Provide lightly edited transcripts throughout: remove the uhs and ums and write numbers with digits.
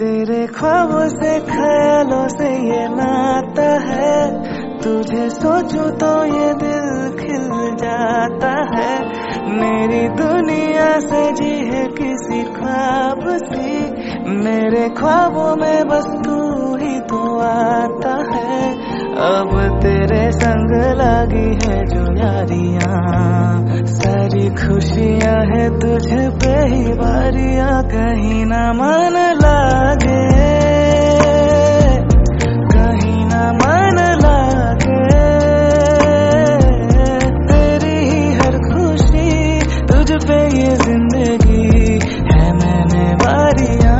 तेरे ख्वाबों से ख्यालों से ये नाता है, तुझे सोचूं तो ये दिल खिल जाता है। मेरी दुनिया सजी है किसी ख्वाब सी, मेरे ख्वाबों में बस तू ही तो आता है। अब तेरे संग लगी है जो यारियां, सारी खुशियां है तुझ पे ही बारियां। कहीं ना मन लागे, कहीं ना मन लागे, तेरी ही हर खुशी तुझ पे ये जिंदगी है। मैंने बारियां,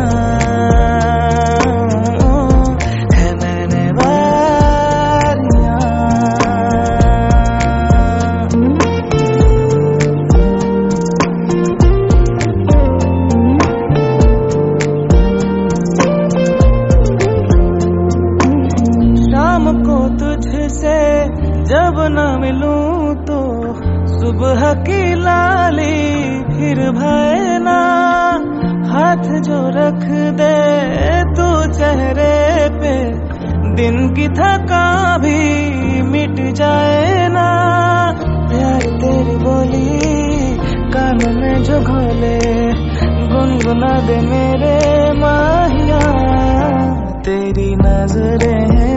तुझसे जब न मिलूं तो सुबह की लाली फिर भय ना। हाथ जो रख दे तू चेहरे पे, दिन की थका भी मिट जाए ना। प्यार तेरी बोली कान में जो घोले, गुनगुना दे मेरे माहिया। तेरी नजरें